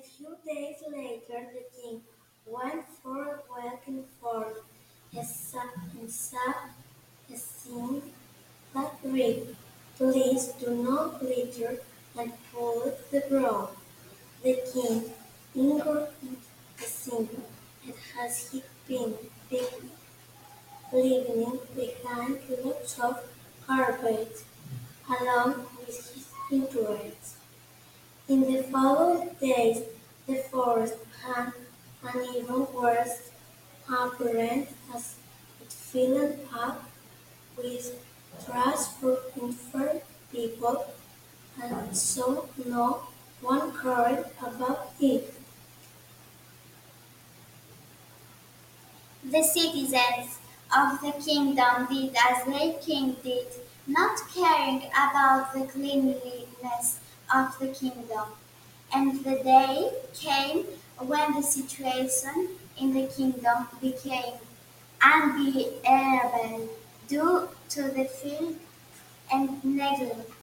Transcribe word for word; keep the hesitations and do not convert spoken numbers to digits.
few days later the king went for a walk in the forest and saw, and saw a sign that read, "Please do not litter and pollute the ground." The king ignored the sign, and as he been been leaving behind lots of garbage along with his interests. In the following days, the forest had an even worse appearance as it filled up with trash for infirm people, and so no one cared about it. The citizens of the kingdom did as their king did, not caring about the cleanliness of the kingdom. And the day came when the situation in the kingdom became unbearable due to the filth and neglect.